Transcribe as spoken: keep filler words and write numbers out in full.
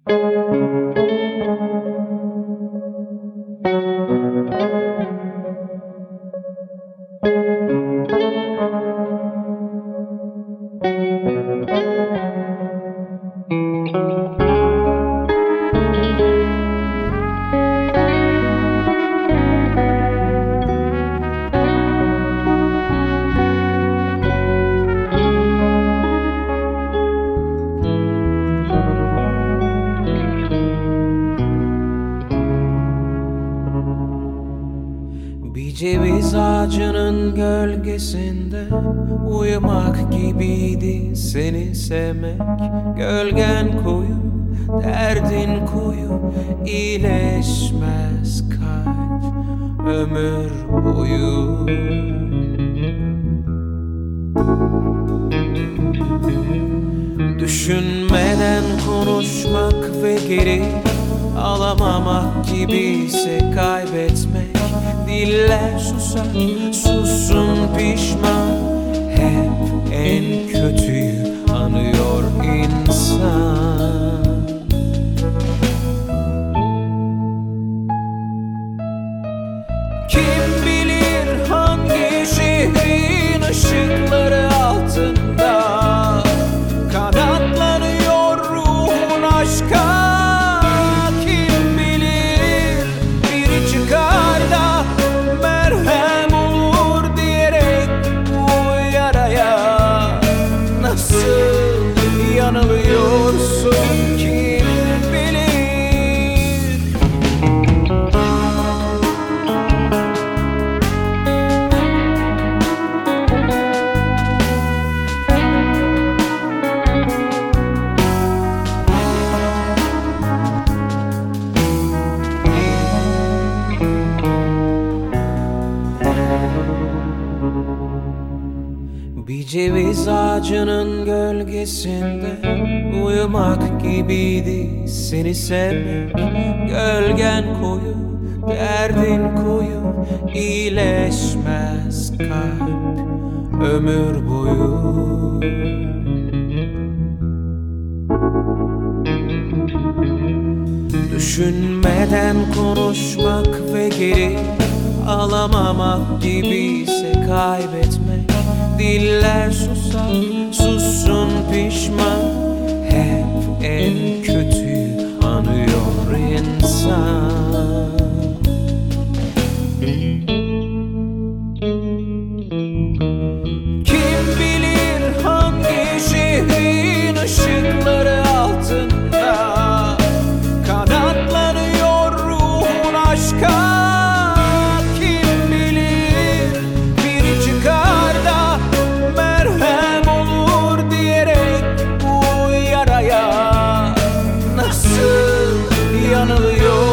Bir ceviz ağacının gölgesinde uyumak gibiydi seni sevmek. Gölgen koyu, derdin koyu, iyileşmez kalp ömür boyu. Düşünmeden konuşmak ve geri alamamak gibiyse kaybetmek. Diller susar, sussun pişman, hep en kötüyü anıyor insan. Kim bilir hangi şehrin ışıkları altında kanatlanıyor ruhun aşka. Yanılıyorsun kim bilir. Bir ceviz ağacının gölgesinde uyumak gibiydi seni sevmek. Gölgen koyu, derdin koyu, iyileşmez kalp ömür boyu. Düşünmeden konuşmak ve geri alamamak gibiyse kaybetmek. Diller susar, sussun pişman, hep en kötüyü anıyor insan. Kim bilir hangi şehrin ışıkları altında kanatlanıyor ruhun aşka. Yanılıyor